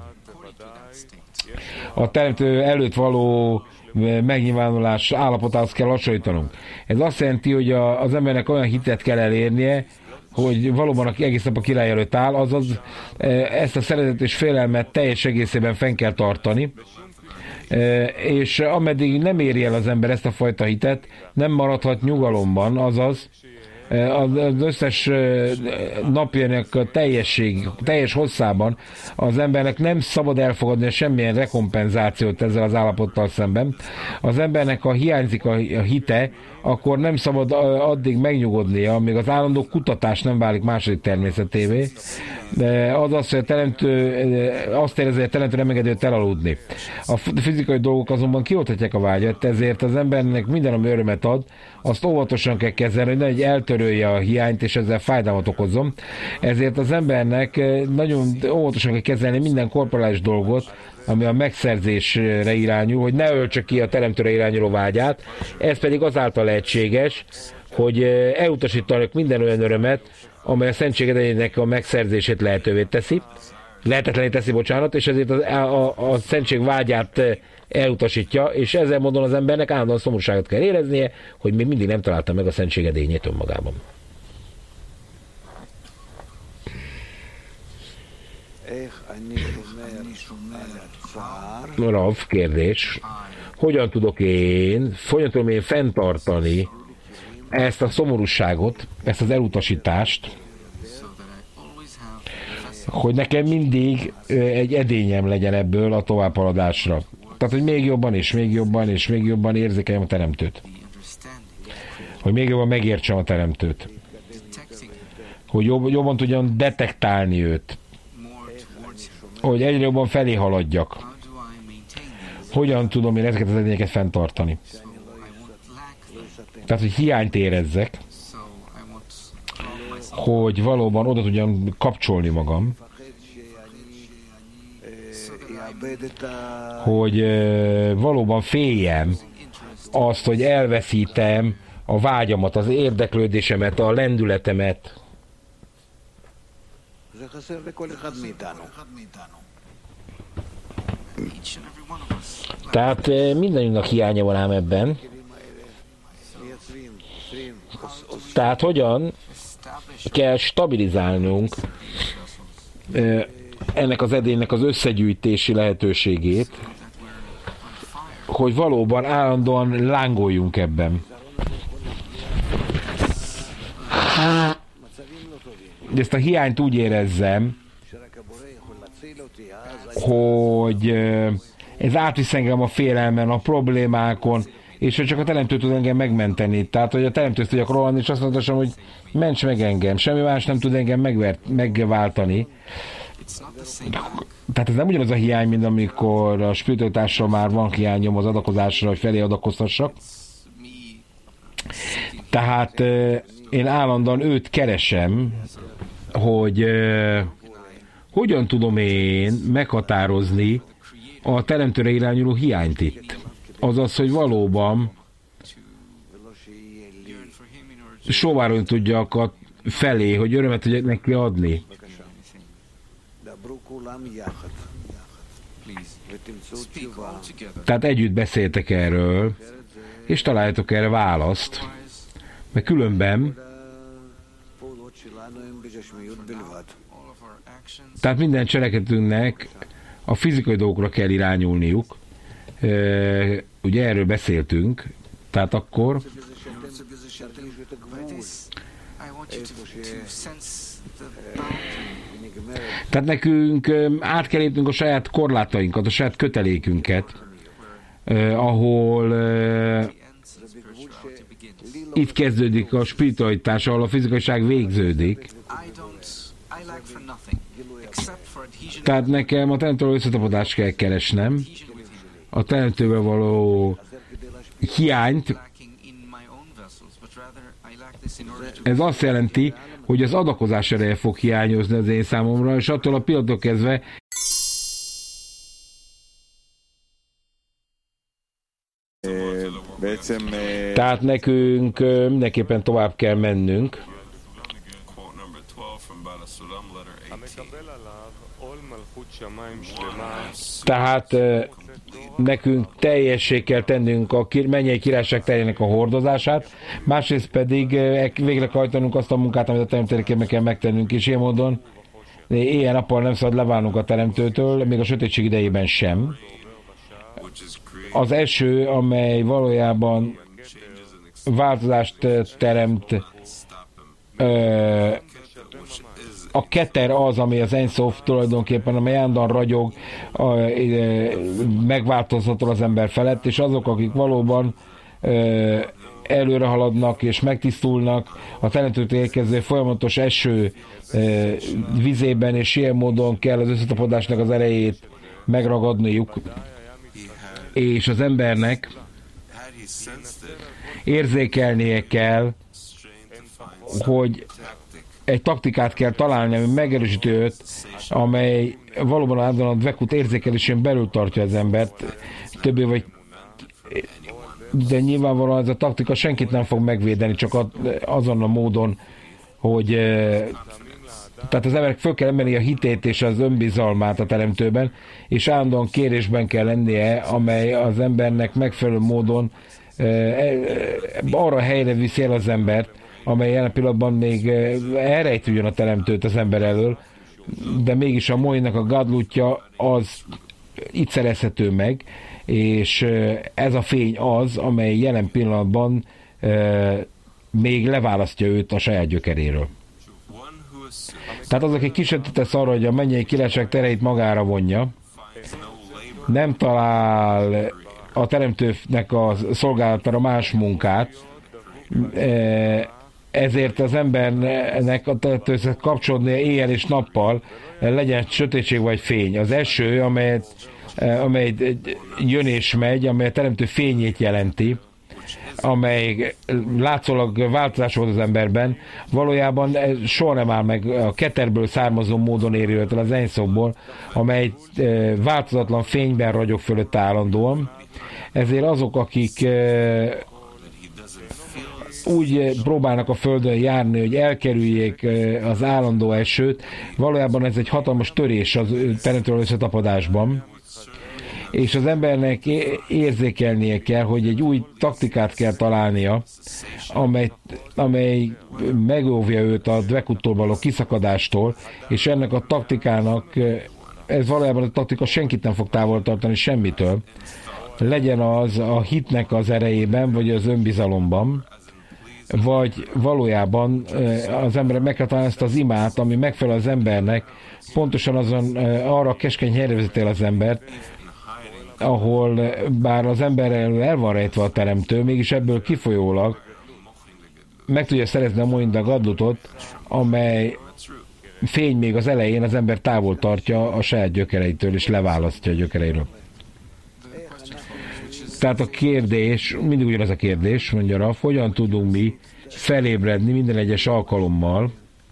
a teremtő előtt való megnyilvánulás állapotához kell hasonlítanunk. Ez azt jelenti, hogy az embernek olyan hitet kell elérnie, hogy valóban egész nap a király előtt áll, azaz ezt a szeretet és félelmet teljes egészében fenn kell tartani, és ameddig nem éri el az ember ezt a fajta hitet, nem maradhat nyugalomban, azaz az összes napjának a teljes hosszában az embernek nem szabad elfogadni semmilyen rekompenzációt ezzel az állapottal szemben. Az embernek, ha hiányzik a hite, akkor nem szabad addig megnyugodnia, amíg az állandó kutatás nem válik második természetévé. Azaz, hogy a teremtő azt érezi, hogy a teremtő nem engedi őt elaludni. A fizikai dolgok azonban kiolthatják a vágyat, ezért az embernek minden, ami örömet ad, azt óvatosan kell kezelni, hogy nehogy eltörölje a hiányt, és ezzel fájdalmat okozzon. Ezért az embernek nagyon óvatosan kell kezelni minden korporális dolgot, ami a megszerzésre irányul, hogy ne öltse ki a teremtőre irányuló vágyát. Ez pedig azáltal lehetséges, hogy elutasítanak minden olyan örömet, amely a szentség edényének a megszerzését lehetetlené teszi, és ezért a szentség vágyát elutasítja, és ezzel módon az embernek állandóan szomorúságot kell éreznie, hogy még mindig nem találta meg a szentség edényét önmagában. Rav, kérdés. Hogyan tudom én fenntartani ezt a szomorúságot, ezt az elutasítást, hogy nekem mindig egy edényem legyen ebből a továbbhaladásra. Tehát, hogy még jobban és még jobban és még jobban érzékeljem a teremtőt. Hogy még jobban megértsem a teremtőt. Hogy jobban tudjam detektálni őt. Hogy egyre jobban felé haladjak. Hogyan tudom én ezeket az edényeket fenntartani? Tehát, hogy hiányt érezzek, hogy valóban oda tudjam kapcsolni magam, hogy valóban féljem azt, hogy elveszítem a vágyamat, az érdeklődésemet, a lendületemet. Tehát mindannyiunknak hiánya van ám ebben. Tehát hogyan kell stabilizálnunk ennek az edénynek az összegyűjtési lehetőségét, hogy valóban állandóan lángoljunk ebben. De ezt a hiányt úgy érezzem, hogy ez átvisz engem a félelmen, a problémákon, és hogy csak a teremtő tud engem megmenteni. Tehát, hogy a teremtőt tudjak rohanni, és azt mondhassam, hogy ments meg engem. Semmi más nem tud engem megváltani. Tehát ez nem ugyanaz a hiány, mint amikor a spiritualitásra már van hiányom az adakozásra, hogy felé adakoztassak. Tehát én állandóan őt keresem, hogy hogyan tudom én meghatározni a teremtőre irányuló hiányt itt. Azaz, hogy valóban sóvárolni tudjak a felé, hogy örömet tudjak neki adni. Tehát együtt beszéltek erről, és találjátok erre választ, mert különben tehát minden cselekedetünknek a fizikai dolgokra kell irányulniuk. Ugye erről beszéltünk, tehát akkor Tehát nekünk át kell lépnünk a saját korlátainkat, a saját kötelékünket, ahol itt kezdődik a spiritualitás, ahol a fizikaiság végződik. Tehát nekem a teremtővel összetapadást kell keresnem, a teremtővel való hiányt. Ez azt jelenti, hogy az adakozás ereje fog hiányozni az én számomra, és attól a pillanattól kezdve tehát nekünk mindenképpen tovább kell mennünk. Tehát nekünk teljessé kell tennünk a mennyei királyság terjének a hordozását, másrészt pedig végre hajtanunk azt a munkát, amit a teremtőrekében kell megtennünk, és ilyen módon éjjel-nappal nem szabad leválnunk a teremtőtől, még a sötétség idejében sem. Az eső, amely valójában változást teremt, a keter az, ami az Ein Sof tulajdonképpen, amely állandóan ragyog, megváltozható az ember felett, és azok, akik valóban előre haladnak és megtisztulnak a teremtőtől érkező folyamatos eső vizében, és ilyen módon kell az összetapadásnak az erejét megragadniuk, és az embernek érzékelnie kell, hogy egy taktikát kell találni, ami megerősíti őt, amely valóban állandóan a Dvekut érzékelésén belül tartja az embert. Többé vagy, de nyilvánvalóan ez a taktika senkit nem fog megvédeni, csak azon a módon, hogy tehát az emberek föl kell emelni a hitét és az önbizalmát a teremtőben, és állandóan kérésben kell lennie, amely az embernek megfelelő módon arra helyre viszi el az embert, amely jelen pillanatban még elrejtődjön a teremtőt az ember elől, de mégis a Moinak a gadlutja az itt szerezhető meg, és ez a fény az, amely jelen pillanatban még leválasztja őt a saját gyökeréről. Tehát az, aki kísérletet tesz arra, hogy a mennyei királyság tereit magára vonja, nem talál a teremtőnek a szolgálatára más munkát, ezért az embernek a teremtőhöz kapcsolódnia éjjel és nappal, legyen sötétség vagy fény. Az eső, amely jön és megy, amely a teremtő fényét jelenti, amely látszólag változás volt az emberben, valójában soha nem áll meg, a keterből származó módon éri őt el az Ein Sofból, amely változatlan fényben ragyog fölött állandóan. Ezért azok, akik úgy próbálnak a Földön járni, hogy elkerüljék az állandó esőt, valójában ez egy hatalmas törés az teremtőről összetapadásban, és az embernek érzékelnie kell, hogy egy új taktikát kell találnia, amely megóvja őt a Dvekuttól való kiszakadástól, és ennek a taktikának, ez valójában a taktika senkit nem fog távol tartani semmitől, legyen az a hitnek az erejében, vagy az önbizalomban, vagy valójában az ember meg kell találni ezt az imát, ami megfelel az embernek, pontosan azon arra a keskeny helyre vezeti el az embert, ahol bár az ember el van rejtve a teremtő, mégis ebből kifolyólag meg tudja szerezni a Moinda gadlutot, amely fény még az elején az ember távol tartja a saját gyökereitől, és leválasztja a gyökereiről. Tehát a kérdés, mindig ugyanaz a kérdés, mondja Raf, hogyan tudunk mi felébredni minden egyes alkalommal,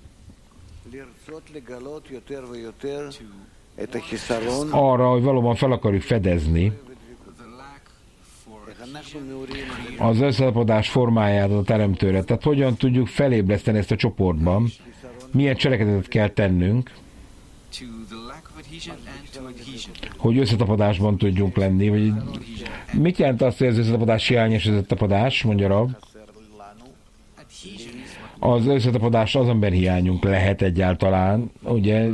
arra, hogy valóban fel akarjuk fedezni az összetapadás formáját a teremtőre. Tehát hogyan tudjuk felébreszteni ezt a csoportban, milyen cselekedetet kell tennünk, hogy összetapadásban tudjunk lenni. Vagy mit jelent azt, hogy az összetapadás hiányos összetapadás, mondja Rab? Az összetapadás az ember hiányunk lehet egyáltalán, ugye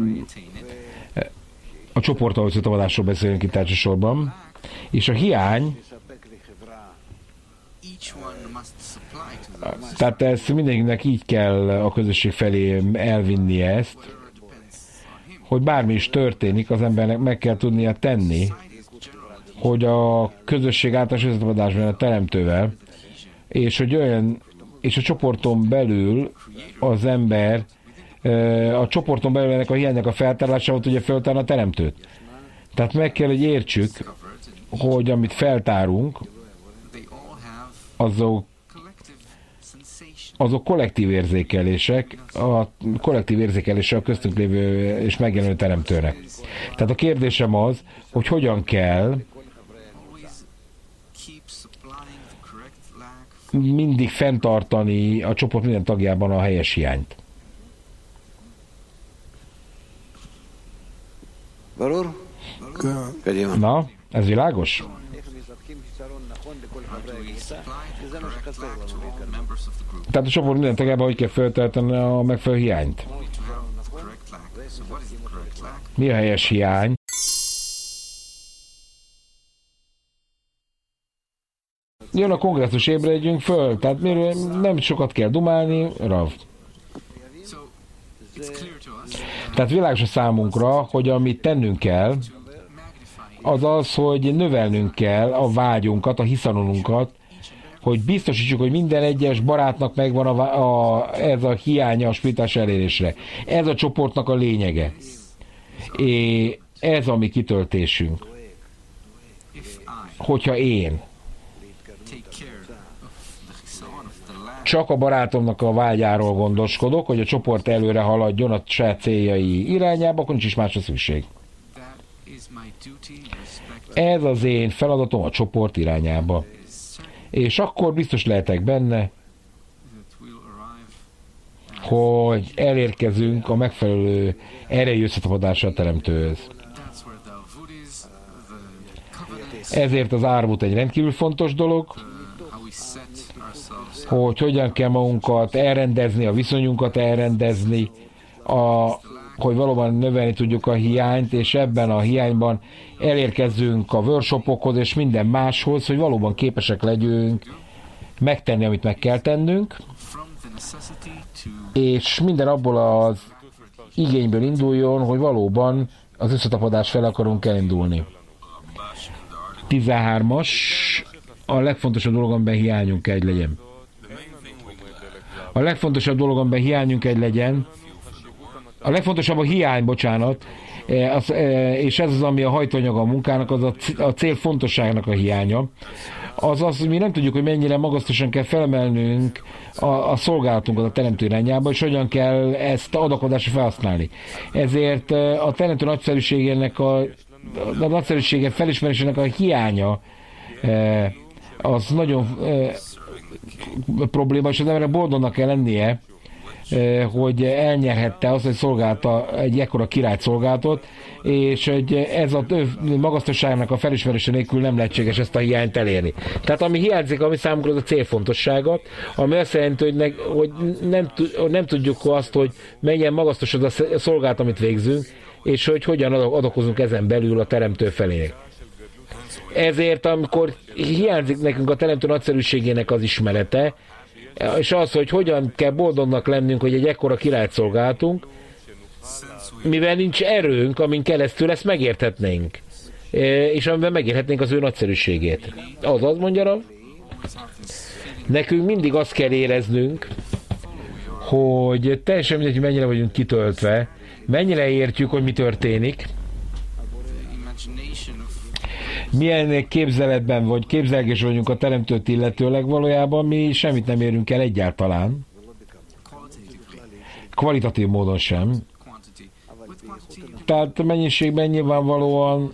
a csoporttal összetapadásról beszélünk itt elsősorban, és a hiány Tehát ezt mindenkinek így kell a közösség felé elvinnie ezt, hogy bármi is történik, az embernek meg kell tudnia tenni, hogy a közösség általános összeadásban a teremtővel, és hogy olyan, és a csoporton belül az ember, a csoporton belül ennek a hiánynak a feltárásával tudja feltárni a teremtőt. Tehát meg kell, hogy értsük, hogy amit feltárunk, azok kollektív érzékelések, a kollektív érzékelése a köztünk lévő és megjelenő teremtőnek. Tehát a kérdésem az, hogy hogyan kell mindig fenntartani a csoport minden tagjában a helyes hiányt. Na, ez világos? Tehát a csoport minden tagjában hogy kell feltölteni a megfelelő hiányt? Mi a helyes hiány? Jön a kongresszus, ébredjünk föl, tehát miről nem sokat kell dumálni, Rav. Tehát világos a számunkra, hogy amit tennünk kell, az az, hogy növelnünk kell a vágyunkat, a hiszanolunkat, hogy biztosítsuk, hogy minden egyes barátnak megvan ez a hiánya a spirituális elérésre. Ez a csoportnak a lényege. És ez a mi kitöltésünk. Hogyha én csak a barátomnak a vágyáról gondoskodok, hogy a csoport előre haladjon a saját céljai irányába, akkor nincs is másra szükség. Ez az én feladatom a csoport irányába. És akkor biztos lehetek benne, hogy elérkezünk a megfelelő erejű összetapadásra a teremtőhöz. Ezért az árvút egy rendkívül fontos dolog, hogy hogyan kell magunkat elrendezni, a viszonyunkat elrendezni, hogy valóban növelni tudjuk a hiányt, és ebben a hiányban elérkezzünk a workshopokhoz és minden máshoz, hogy valóban képesek legyünk megtenni, amit meg kell tennünk, és minden abból az igényből induljon, hogy valóban az összetapadás fel akarunk elindulni. 13-as, a legfontosabb dolog, amiben hiányunk kell, hogy legyen. A legfontosabb dolog, amiben hiányunk kell, hogy legyen, a legfontosabb a hiány, bocsánat, és ez az, ami a hajtóanyaga a munkának, az a cél fontosságának a hiánya. Az, hogy mi nem tudjuk, hogy mennyire magasztosan kell felemelnünk a szolgálatunkat a teremtő irányába, és hogyan kell ezt adakozásra felhasználni. Ezért a teremtő nagyszerűségének a nagyszerűsége felismerésének a hiánya az nagyon probléma, és az emberek boldognak kell lennie, hogy elnyerhette azt, hogy szolgálta egy ekkora királyt szolgáltott, és hogy ez a magasztosságnak a felismerése nélkül nem lehetséges ezt a hiányt elérni. Tehát ami hiányzik, ami számunkra az a célfontossága, ami azt jelenti, hogy nem tudjuk azt, hogy mennyien magasztos az a szolgálat, amit végzünk, és hogy hogyan adakozunk ezen belül a teremtő felé. Ezért, amikor hiányzik nekünk a teremtő nagyszerűségének az ismerete, és az, hogy hogyan kell boldognak lennünk, hogy egy ekkora királyt szolgáltunk, mivel nincs erőnk, amin keresztül ezt megérthetnénk, és amiben megérthetnénk az ő nagyszerűségét. Azaz, mondja, nekünk mindig azt kell éreznünk, hogy teljesen mindegy, hogy mennyire vagyunk kitöltve, mennyire értjük, hogy mi történik, milyen képzeletben vagy képzelgés vagyunk a teremtőt illetőleg, valójában mi semmit nem érünk el egyáltalán. Kvalitatív módon sem. Tehát mennyiségben nyilvánvalóan,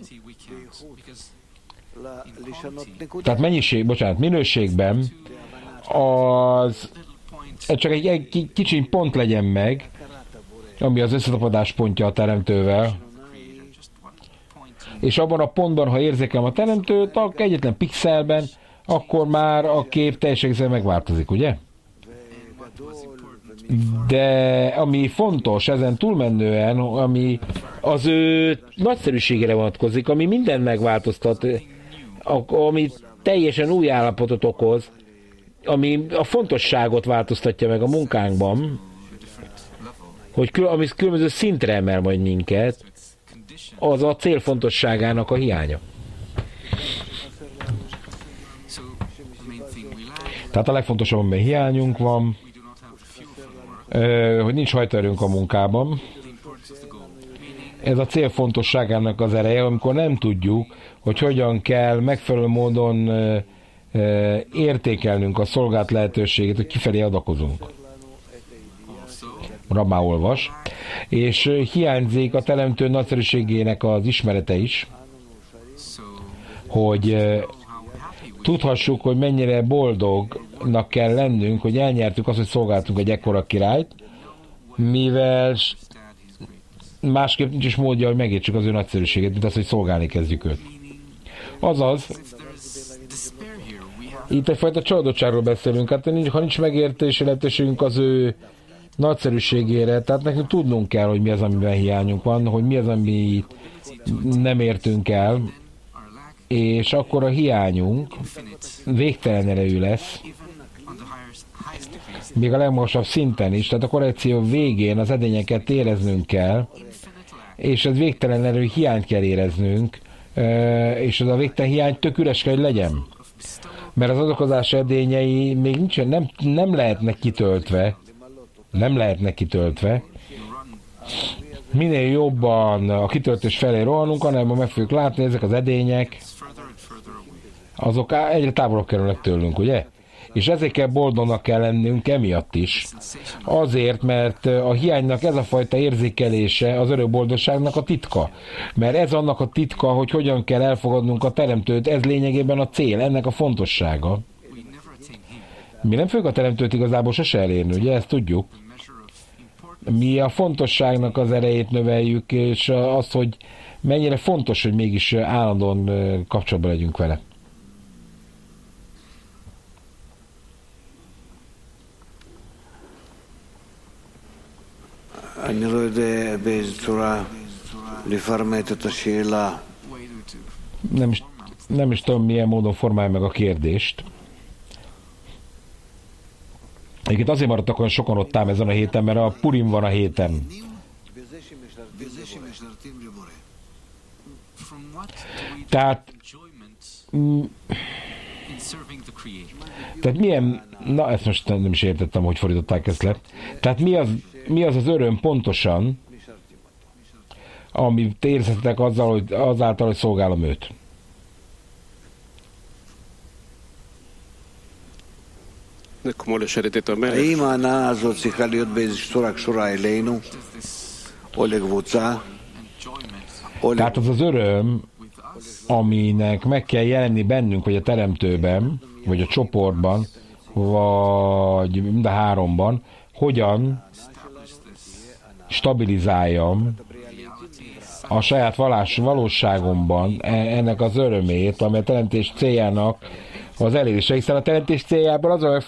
tehát minőségben az csak egy kicsi pont legyen meg, ami az összetapadás pontja a teremtővel, és abban a pontban, ha érzékelem a teremtőt, akkor egyetlen pixelben, akkor már a kép teljesen megváltozik, ugye? De ami fontos, ezen túlmenően, ami az ő nagyszerűségére vonatkozik, ami mindent megváltoztat, ami teljesen új állapotot okoz, ami a fontosságot változtatja meg a munkánkban, hogy ami különböző szintre emel majd minket, az a cél fontosságának a hiánya. Tehát a legfontosabb, amiben hiányunk van, hogy nincs hajtóerőnk a munkában. Ez a cél fontosságának az ereje, amikor nem tudjuk, hogy hogyan kell megfelelő módon értékelnünk a szolgált lehetőségét, hogy kifelé adakozunk. Rabá olvas. És hiányzik a teremtő nagyszerűségének az ismerete is, hogy tudhassuk, hogy mennyire boldognak kell lennünk, hogy elnyertük azt, hogy szolgáltunk egy ekkora királyt, mivel másképp nincs is módja, hogy megértsük az ő nagyszerűségét, mint az, hogy szolgálni kezdjük őt. Azaz, itt egyfajta csalódottságról beszélünk, hát ha nincs megértési lehetőségünk az ő nagyszerűségére, tehát nekünk tudnunk kell, hogy mi az, amiben hiányunk van, hogy mi az, amit nem értünk el, és akkor a hiányunk végtelen erejű lesz, még a legmagasabb szinten is, tehát a korrekció végén az edényeket éreznünk kell, és ez végtelen erő hiányt kell éreznünk, és az a végtelen hiány tök üres kell, hogy legyen. Mert az adakozás edényei még nincsen, nem lehetnek kitöltve, Minél jobban a kitöltés felé rohanunk, annál meg fogjuk látni, ezek az edények, azok egyre távolabb kerülnek tőlünk, ugye? És ezekkel boldognak kell lennünk emiatt is. Azért, mert a hiánynak ez a fajta érzékelése az örök boldogságnak a titka. Mert ez annak a titka, hogy hogyan kell elfogadnunk a teremtőt, ez lényegében a cél, ennek a fontossága. Mi nem fogjuk a teremtőt igazából sose elérni, ugye? Ezt tudjuk. Mi a fontosságnak az erejét növeljük, és azt, hogy mennyire fontos, hogy mégis állandóan kapcsolatban legyünk vele. אני לא יודע באיזה צורה לפרמט את השאלה. Nem is tudom, milyen módon formálja meg a kérdést. Egyébként azért maradtak olyan sokan ott ám ezen a héten, mert a Purim van a héten. Tehát milyen, na ezt most nem is értettem, hogy fordították ezt le. Tehát mi az öröm pontosan, amit éreztetek azáltal, hogy szolgálom őt? האם ההנאה הזאת צריכה להיות באיזושהי צורה קשורה אלינו, או לקבוצה, Tehát az az öröm, aminek meg kell jelenni bennünk, vagy a teremtőben, vagy a csoportban, vagy mind a háromban, hogyan stabilizáljam a saját valóságomban ennek az örömét, amely a teremtés céljának az elérése, hiszen a teremtés céljában az a